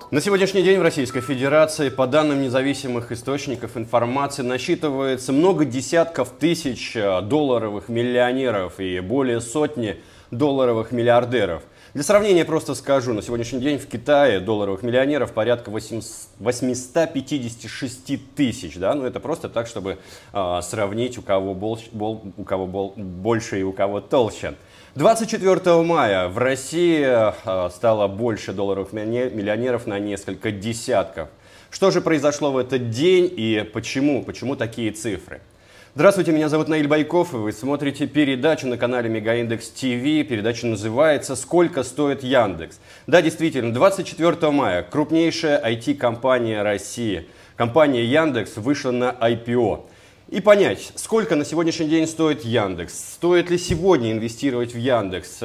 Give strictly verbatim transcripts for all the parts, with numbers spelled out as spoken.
На сегодняшний день в Российской Федерации, по данным независимых источников информации, насчитывается много десятков тысяч долларовых миллионеров и более сотни долларовых миллиардеров. Для сравнения просто скажу, на сегодняшний день в Китае долларовых миллионеров порядка восемьсот пятьдесят шесть тысяч. Да? Ну, это просто так, чтобы э, сравнить, у кого, бол, бол, у кого бол, больше и у кого толще. двадцать четвёртого мая в России э, стало больше долларовых миллионеров на несколько десятков. Что же произошло в этот день и почему? Почему такие цифры? Здравствуйте, меня зовут Наиль Байков, и вы смотрите передачу на канале Мегаиндекс ТВ. Передача называется «Сколько стоит Яндекс?». Да, действительно, двадцать четвёртого мая крупнейшая ай ти-компания России, компания Яндекс, вышла на ай пи о. И понять, сколько на сегодняшний день стоит Яндекс, стоит ли сегодня инвестировать в Яндекс,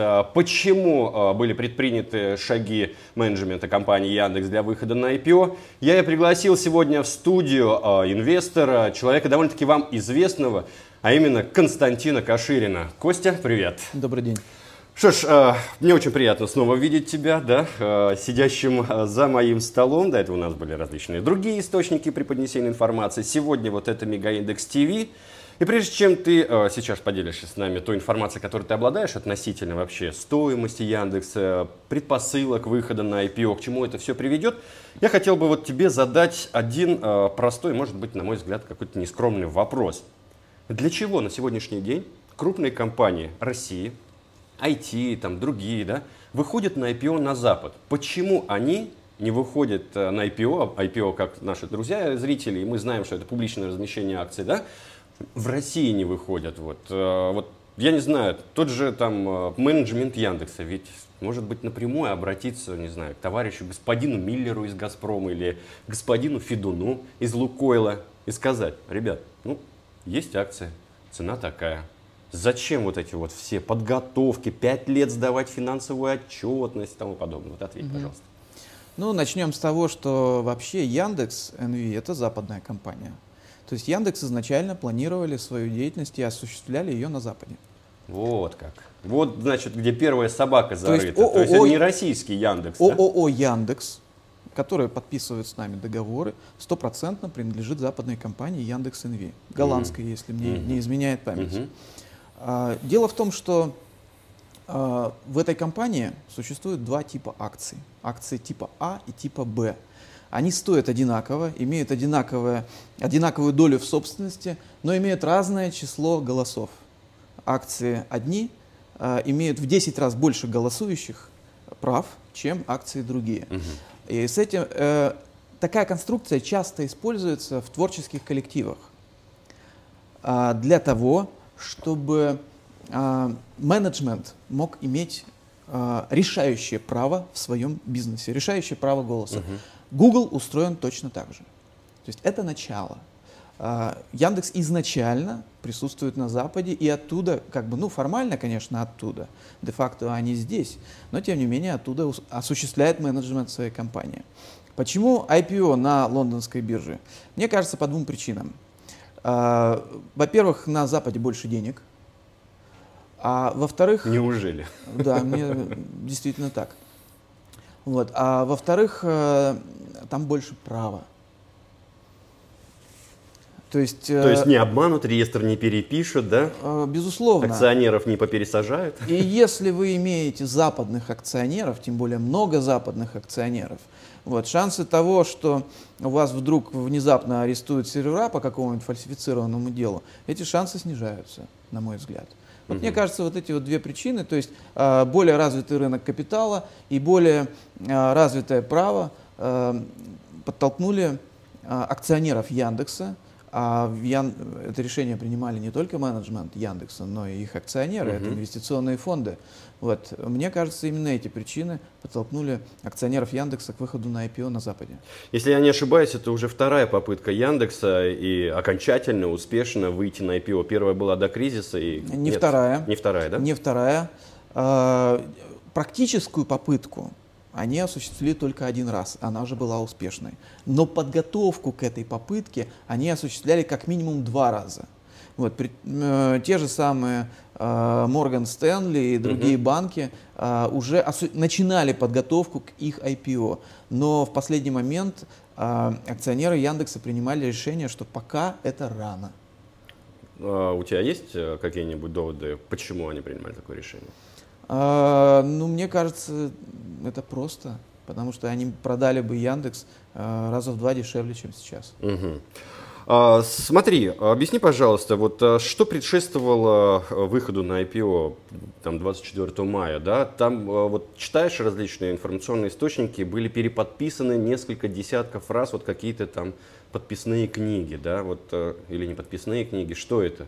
почему были предприняты шаги менеджмента компании Яндекс для выхода на ай пи о, я и пригласил сегодня в студию инвестора, человека довольно-таки вам известного, а именно Константина Каширина. Костя, привет. Добрый день. Что ж, мне очень приятно снова видеть тебя, да, сидящим за моим столом. До этого у нас были различные другие источники преподнесения информации. Сегодня вот это Мегаиндекс ТВ. И прежде чем ты сейчас поделишься с нами той информацией, которой ты обладаешь относительно вообще стоимости Яндекса, предпосылок выхода на ай пи о, к чему это все приведет, я хотел бы вот тебе задать один простой, может быть, на мой взгляд, какой-то нескромный вопрос. Для чего на сегодняшний день крупные компании России, ай ти, там другие, да, выходят на ай пи о на Запад? Почему они не выходят на ай пи о, ай пи о как наши друзья, зрители, и мы знаем, что это публичное размещение акций, да, в России не выходят? Вот, вот я не знаю, тот же там менеджмент Яндекса, ведь может быть напрямую обратиться, не знаю, к товарищу господину Миллеру из Газпрома или господину Федуну из Лукойла и сказать: ребят, ну, есть акции, цена такая. Зачем вот эти вот все подготовки, пять лет сдавать финансовую отчетность и тому подобное? Вот ответь, угу. пожалуйста. Ну, начнем с того, что вообще Яндекс эн ви это западная компания. То есть Яндекс изначально планировали свою деятельность и осуществляли ее на Западе. Вот как. Вот, значит, где первая собака зарыта. То есть, То есть это не российский Яндекс, ООО да? Яндекс, который подписывает с нами договоры, стопроцентно принадлежит западной компании Яндекс эн ви. Голландской, угу. если мне угу. не изменяет память. Угу. Дело в том, что э, в этой компании существует два типа акций. Акции типа А и типа Б. Они стоят одинаково, имеют одинаковое, одинаковую долю в собственности, но имеют разное число голосов. Акции одни э, имеют в десять раз больше голосующих прав, чем акции другие. Угу. И с этим э, такая конструкция часто используется в творческих коллективах э, для того, чтобы э, менеджмент мог иметь э, решающее право в своем бизнесе, решающее право голоса. Uh-huh. Google устроен точно так же. То есть это начало. Э, Яндекс изначально присутствует на Западе, и оттуда, как бы, ну формально, конечно, оттуда, де-факто они здесь, но тем не менее оттуда осуществляет менеджмент своей компании. Почему ай пи о на лондонской бирже? Мне кажется, по двум причинам. Uh, во-первых, на Западе больше денег, а во-вторых... Неужели? Да, мне действительно так. Вот. А во-вторых, uh, там больше права. То есть, То есть не обманут, реестр не перепишут, да? Uh, безусловно. Акционеров не попересажают? И если вы имеете западных акционеров, тем более много западных акционеров, вот, шансы того, что у вас вдруг внезапно арестуют сервера по какому-нибудь фальсифицированному делу, эти шансы снижаются, на мой взгляд. Вот угу. Мне кажется, вот эти вот две причины, то есть э, более развитый рынок капитала и более э, развитое право э, подтолкнули э, акционеров Яндекса. А в Ян... это решение принимали не только менеджмент Яндекса, но и их акционеры, uh-huh. это инвестиционные фонды. Вот. Мне кажется, именно эти причины подтолкнули акционеров Яндекса к выходу на ай пи о на Западе. Если я не ошибаюсь, это уже вторая попытка Яндекса и окончательно, успешно выйти на ай пи о. Первая была до кризиса. И... Не Нет, вторая. Не вторая, да? Не вторая. А, практическую попытку они осуществили только один раз, она уже была успешной. Но подготовку к этой попытке они осуществляли как минимум два раза. Вот, при, э, те же самые Морган Стэнли и другие Мгм. банки а, уже осу- начинали подготовку к их ай пи о. Но в последний момент а, акционеры Яндекса принимали решение, что пока это рано. А у тебя есть э, какие-нибудь доводы, почему они принимали такое решение? А, ну, мне кажется, это просто, потому что они продали бы Яндекс а, раза в два дешевле, чем сейчас. Мгм. А, смотри, объясни, пожалуйста, вот а, что предшествовало а, выходу на ай пи о там, двадцать четвёртого мая, да? Там а, вот читаешь различные информационные источники, были переподписаны несколько десятков раз вот какие-то там подписные книги, да, вот а, или не подписные книги, что это?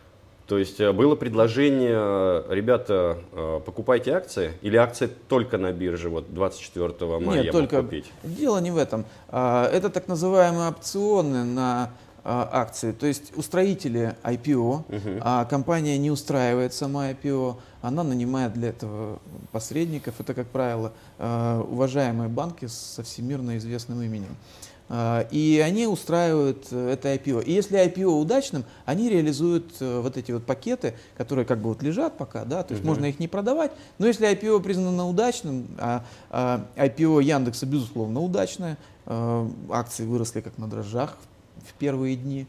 То есть а, было предложение, а, ребята, а, покупайте акции, или акции только на бирже вот двадцать четвёртого мая Нет, я только мог купить? дело не в этом. А, Это так называемые опционы на а, акции. То есть устроители ай пи о, Мгм. а компания не устраивает сама ай пи о, она нанимает для этого посредников. Это, как правило, а, уважаемые банки со всемирно известным именем. А, И они устраивают э, это ай пи о. И если ай пи о удачным, они реализуют э, вот эти вот пакеты, которые как бы вот лежат пока, да, то есть Мгм. можно их не продавать. Но если ай пи о признано удачным, а, а ай пи о Яндекса безусловно удачное, э, акции выросли как на дрожжах в первые дни.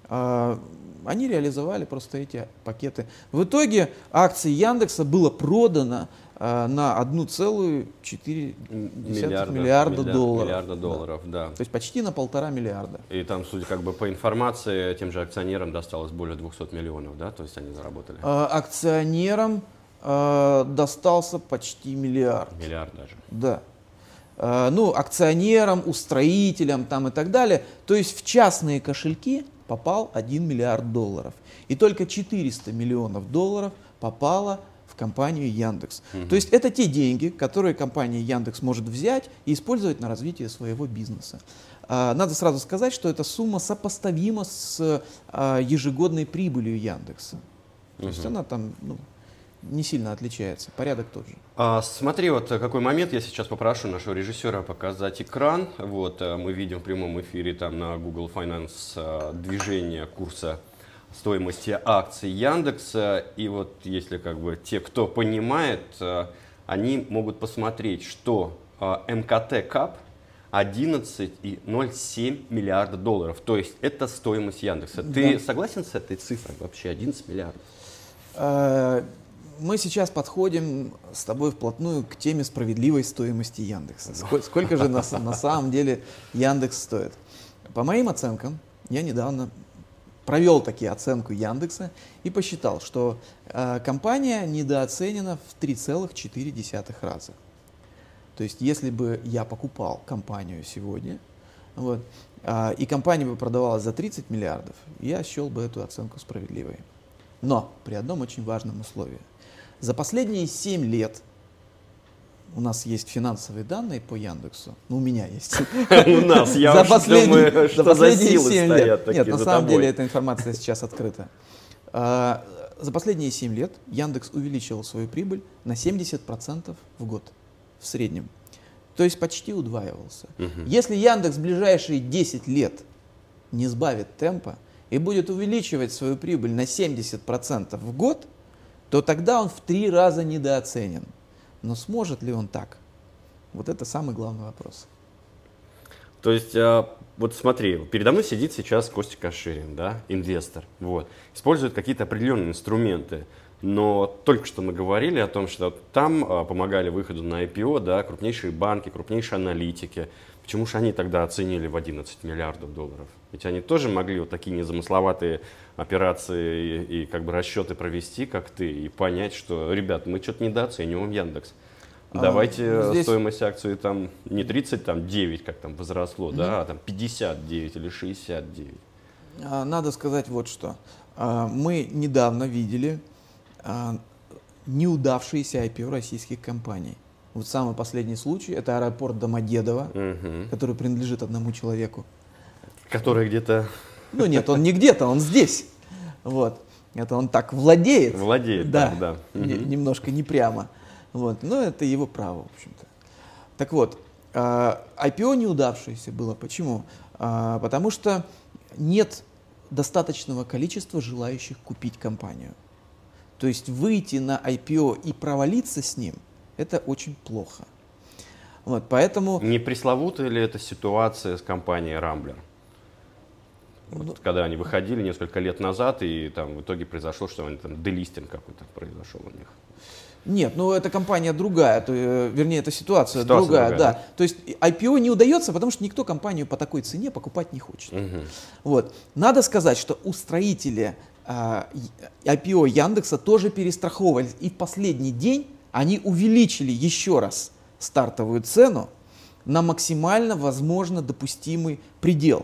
А, Они реализовали просто эти пакеты. В итоге акции Яндекса было продано а, на один целых четыре десятых миллиарда милля- долларов. миллиарда Да. долларов, да. То есть почти на полтора миллиарда. И там, судя как бы по информации, тем же акционерам досталось более двухсот миллионов, да, то есть они заработали А, акционерам а, достался почти миллиард. миллиард даже. Да. А, ну, акционерам, устроителям там и так далее. То есть в частные кошельки попал один миллиард долларов. И только четыреста миллионов долларов попало в компанию Яндекс. Мгм. То есть это те деньги, которые компания Яндекс может взять и использовать на развитие своего бизнеса. А, Надо сразу сказать, что эта сумма сопоставима с а, ежегодной прибылью Яндекса. То есть Мгм. она там ну, не сильно отличается, порядок тот же. А, смотри, вот э, какой момент, я сейчас попрошу нашего режиссера показать экран. Вот э, мы видим в прямом эфире там на Google Finance э, движение курса стоимости акций Яндекса. И вот если как бы те, кто понимает, э, они могут посмотреть, что э, эм ка тэ Кап одиннадцать целых ноль семь миллиарда долларов. То есть это стоимость Яндекса. Ты Да. согласен с этой цифрой вообще? одиннадцать миллиардов. А, Мы сейчас подходим с тобой вплотную к теме справедливой стоимости Яндекса. Сколько, сколько же на, с- на самом деле Яндекс стоит? По моим оценкам, я недавно провел таки оценку Яндекса и посчитал, что а, компания недооценена в три целых четыре десятых раза. То есть, если бы я покупал компанию сегодня, вот, а, и компания бы продавалась за тридцать миллиардов, я счел бы эту оценку справедливой. Но при одном очень важном условии. За последние семь лет у нас есть финансовые данные по Яндексу. Ну, у меня есть. У нас, я За уж последние- думаю, за что за последние силы семь стоят лет. такие Нет, на за самом тобой. деле эта информация сейчас открыта. А, За последние семь лет Яндекс увеличил свою прибыль на семьдесят процентов в год в среднем. То есть почти удваивался. Мгм. Если Яндекс в ближайшие десять лет не сбавит темпа и будет увеличивать свою прибыль на семьдесят процентов в год, то тогда он в три раза недооценен. Но сможет ли он так? Вот это самый главный вопрос. То есть, а, вот смотри, передо мной сидит сейчас Костя Каширин, да, инвестор, вот, использует какие-то определенные инструменты, но только что мы говорили о том, что там а, помогали выходу на ай пи о, да, крупнейшие банки, крупнейшие аналитики. Почему же они тогда оценили в одиннадцать миллиардов долларов? Ведь они тоже могли вот такие незамысловатые операции и, и как бы расчеты провести, как ты, и понять, что, ребят, мы что-то недооцениваем Яндекс. А, Давайте здесь- стоимость акции там не тридцать девять, как там возросло, да, а там пятьдесят девять или шестьдесят девять. А, Надо сказать вот что. А, Мы недавно видели а, неудавшиеся ай пи о российских компаний. Вот самый последний случай — это аэропорт Домодедово, Мгм. который принадлежит одному человеку. Который где-то Ну нет, он не где-то, он здесь. Вот. Это он так владеет. владеет. Да, так, да. не- Мгм. немножко не прямо. Вот. Но это его право, в общем-то. Так вот, а, ай пи о неудавшееся было. Почему? А, Потому что нет достаточного количества желающих купить компанию. То есть выйти на ай пи о и провалиться с ним – это очень плохо. Вот, поэтому… Не пресловутая ли это ситуация с компанией Rambler? Вот, ну, когда они выходили несколько лет назад, и там в итоге произошло, что они там делистинг какой-то произошел у них. Нет, ну эта компания другая, то, вернее, эта ситуация, ситуация другая, другая, да. да. То есть ай пи о не удается, потому что никто компанию по такой цене покупать не хочет. Угу. Вот. Надо сказать, что устроители э, ай пи о Яндекса тоже перестраховывались, и в последний день они увеличили еще раз стартовую цену на максимально возможно допустимый предел.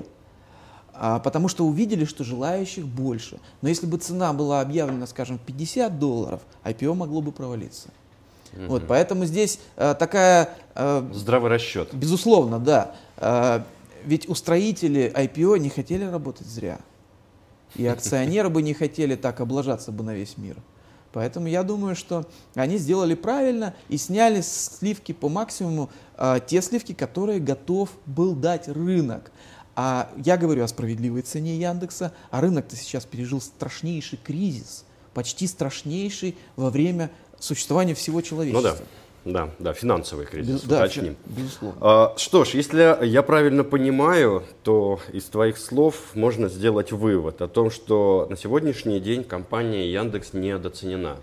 А, потому что увидели, что желающих больше. Но если бы цена была объявлена, скажем, пятьдесят долларов, ай пи о могло бы провалиться. Угу. Вот, поэтому здесь а, такая… А, здравый расчет. Безусловно, да. А, ведь устроители ай пи о не хотели работать зря. И акционеры бы не хотели так облажаться бы на весь мир. Поэтому я думаю, что они сделали правильно и сняли сливки по максимуму, а, те сливки, которые готов был дать рынок. А я говорю о справедливой цене Яндекса, а рынок-то сейчас пережил страшнейший кризис, почти страшнейший во время существования всего человечества. Ну да, да, да, финансовый кризис, Без, уточним. Да, безусловно. А, что ж, если я правильно понимаю, то из твоих слов можно сделать вывод о том, что на сегодняшний день компания Яндекс недооценена.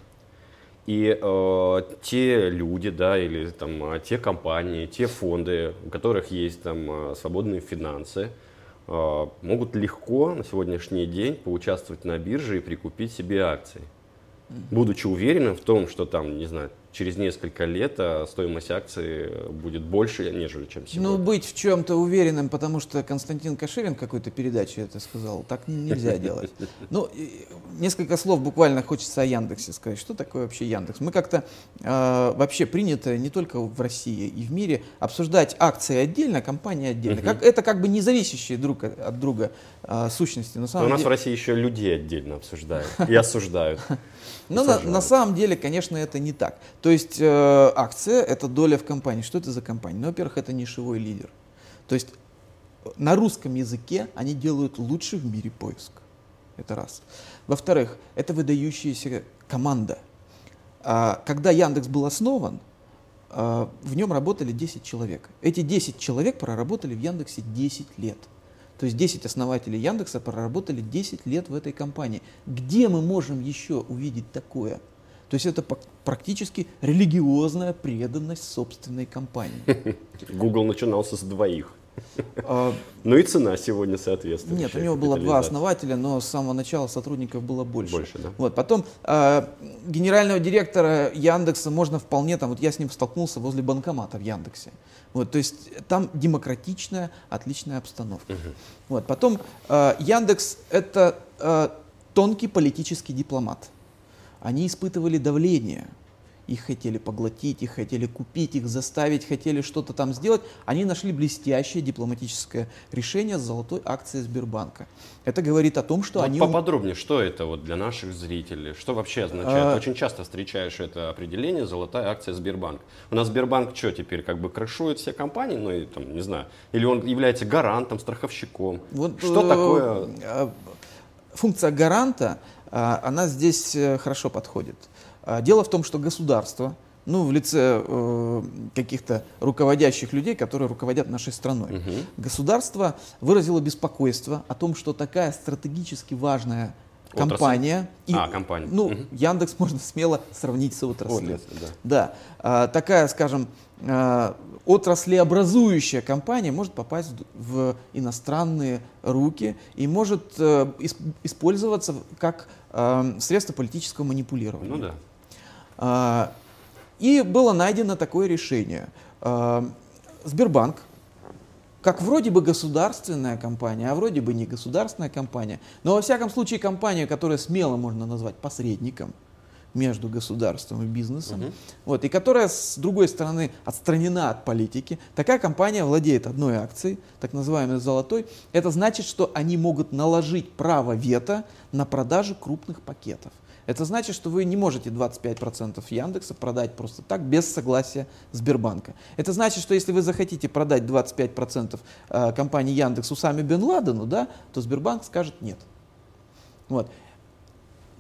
И э, те люди, да, или там, те компании, те фонды, у которых есть там свободные финансы, э, могут легко на сегодняшний день поучаствовать на бирже и прикупить себе акции, будучи уверенным в том, что там, не знаю, через несколько лет стоимость акций будет больше, нежели чем сегодня. Ну, быть в чем-то уверенным, потому что Константин Каширин в какой-то передаче это сказал, так нельзя делать. Ну, несколько слов буквально хочется о Яндексе сказать. Что такое вообще Яндекс? Мы как-то э, вообще принято не только в России и в мире обсуждать акции отдельно, компании отдельно. Как, это как бы независящие друг от друга э, сущности. На самом у нас деле... в России еще людей отдельно обсуждают и осуждают. Но на, на самом деле, конечно, это не так. То есть э, акция – это доля в компании. Что это за компания? Ну, во-первых, это нишевой лидер. То есть на русском языке они делают лучший в мире поиск. Это раз. Во-вторых, это выдающаяся команда. А, когда Яндекс был основан, а, в нем работали десять человек. Эти десять человек проработали в Яндексе десять лет. То есть десять основателей Яндекса проработали десять лет в этой компании. Где мы можем еще увидеть такое? То есть это практически религиозная преданность собственной компании. Google начинался с двоих. А, ну и цена сегодня соответствует. Нет, у него было два основателя, но с самого начала сотрудников было больше. Больше, да. Вот, потом э, генерального директора Яндекса можно вполне, там, вот я с ним столкнулся возле банкомата в Яндексе. Вот, то есть там демократичная, отличная обстановка. Угу. Вот, потом э, Яндекс это э, тонкий политический дипломат. Они испытывали давление. Их хотели поглотить, их хотели купить, их заставить, хотели что-то там сделать. Они нашли блестящее дипломатическое решение с золотой акцией Сбербанка. Это говорит о том, что вот они… Поподробнее, что это вот для наших зрителей? Что вообще означает? А... Очень часто встречаешь это определение «золотая акция Сбербанка». У нас Сбербанк что теперь, как бы крышует все компании? Ну, и, там, не знаю. Или он является гарантом, страховщиком? Вот, что э... такое? Функция гаранта, она здесь хорошо подходит. Дело в том, что государство, ну, в лице э, каких-то руководящих людей, которые руководят нашей страной, угу. государство выразило беспокойство о том, что такая стратегически важная компания, и, а, компания. ну, угу. Яндекс можно смело сравнить с отраслью. Отрасль, да. Да, а, такая, скажем, а, отраслеобразующая компания может попасть в иностранные руки и может а, исп, использоваться как а, средство политического манипулирования. Ну да. А, и было найдено такое решение. А, Сбербанк, как вроде бы государственная компания, а вроде бы не государственная компания, но во всяком случае компания, которая смело можно назвать посредником между государством и бизнесом, угу. вот, и которая, с другой стороны, отстранена от политики, такая компания владеет одной акцией, так называемой золотой. Это значит, что они могут наложить право вето на продажу крупных пакетов. Это значит, что вы не можете двадцать пять процентов Яндекса продать просто так, без согласия Сбербанка. Это значит, что если вы захотите продать двадцать пять процентов э, компании Яндекс Усаме бен Ладену, да, то Сбербанк скажет нет. Вот.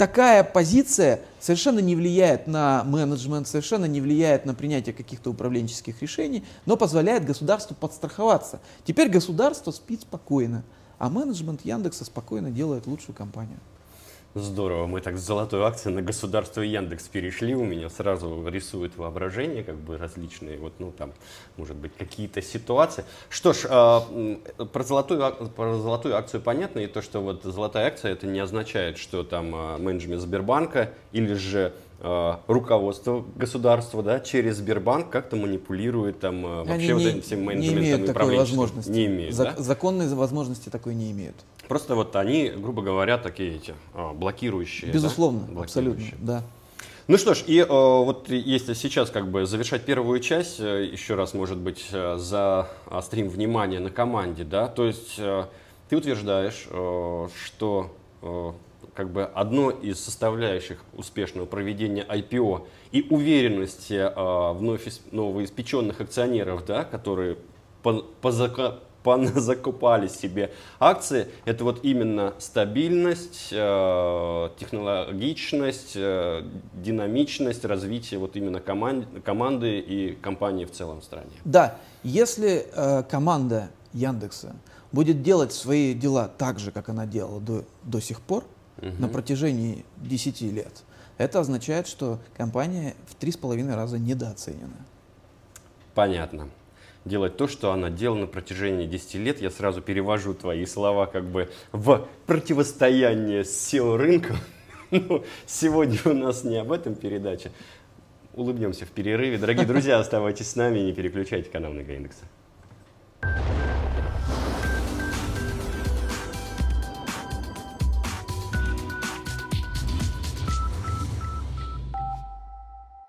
такая позиция совершенно не влияет на менеджмент, совершенно не влияет на принятие каких-то управленческих решений, но позволяет государству подстраховаться. Теперь государство спит спокойно, а менеджмент Яндекса спокойно делает лучшую компанию. Здорово, мы так с золотой акции на государство Яндекс перешли, у меня сразу рисует воображение, как бы различные, вот, ну там, может быть, какие-то ситуации. Что ж, э, про, золотую, про золотую акцию понятно, и то, что вот золотая акция, это не означает, что там э, менеджмент Сбербанка или же э, руководство государства, да, через Сбербанк как-то манипулирует там э, вообще Они вот не, этим не менеджментом имеют и такой управленческим. возможности. Не имеют, Зак- да? Законные возможности такой не имеют. Просто вот они, грубо говоря, такие эти а, блокирующие. Безусловно, да? абсолютно, да. Ну что ж, и э, вот если сейчас как бы завершать первую часть, э, еще раз, может быть, э, заострим внимание на команде, да, то есть э, ты утверждаешь, э, что э, как бы одно из составляющих успешного проведения ай пи о и уверенности э, вновь новоиспеченных акционеров, да, которые по, по зака поназакупали себе акции, это вот именно стабильность, э, технологичность, э, динамичность развития вот именно команд, команды и компании в целом в стране. Да, если э, команда Яндекса будет делать свои дела так же, как она делала до, до сих пор, угу. на протяжении десяти лет, это означает, что компания в три с половиной раза недооценена. Понятно. Делать то, что она делала на протяжении десяти лет. Я сразу перевожу твои слова как бы в противостояние с сео-рынком. Но сегодня у нас не об этом передача. Улыбнемся в перерыве. Дорогие друзья, оставайтесь с нами и не переключайте канал Мегаиндекса.